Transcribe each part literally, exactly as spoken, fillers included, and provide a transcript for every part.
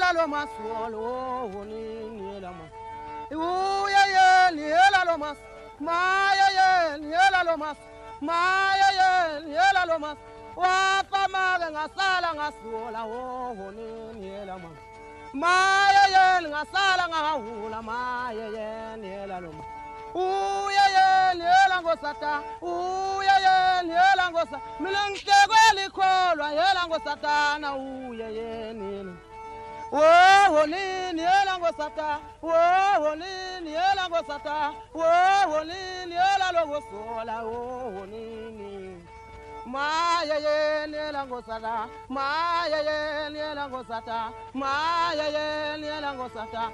niela lo masolo ni niela ma uya ye niela lo mas maya ye niela lo mas maya ye niela lo mas wa fama ngasala ngasuola ho ni niela ma maya ye ngasala ngahula maya ye niela lo mas uya ye niela ngosata uya ye niela ngosa milengtegweli kholwa yela ngosatana uya ye niela wo nini yela ngosata wo nini yela ngosata wo nini yela logosola wo nini maya ye yela ngosata maya ye yela ngosata maya ye yela ngosata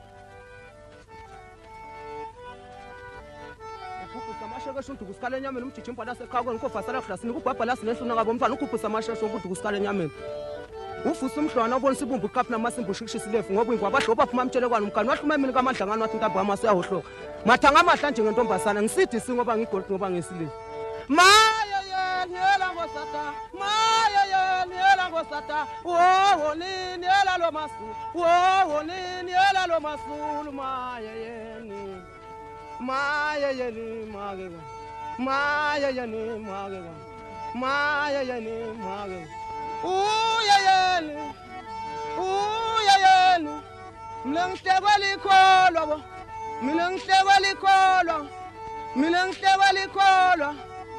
Samasha shuntu kuskala nyameni mchichimpa lase kago nko fasala class nikubhabha lase nesuna ngabo mfana ukhupha samasha shuntu kuskala nyameni ufusa umhlwana ubona sibumbu iqaphi namasimbu shikishisilefu ngoba ingwa abadlo baphuma amtshelekwana umkani wahluma emini kamadlangana wathi intambo yamaso yahohloka mathanga amahla njengentombazana ngisidi si ngoba ngigold ngoba ngesilile maya ye niela ngosata maya ye niela ngosata wo nini yela lo masu wo nini yela lo masulu maya ye ni maya ye ni mage maya ye ni mage maya ye ni mage uya yeni uya yeni mina ngihlekweli kholwa bo mina ngihlekweli kholwa mina ngihlekweli kholwa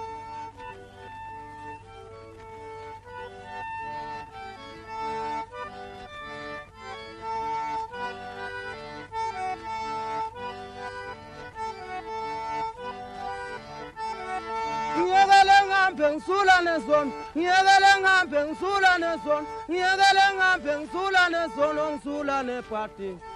Ngisula nezon ngiyekele ngihambe ngisula nezon ngiyekele ngihambe ngisula nezon ngisula nepati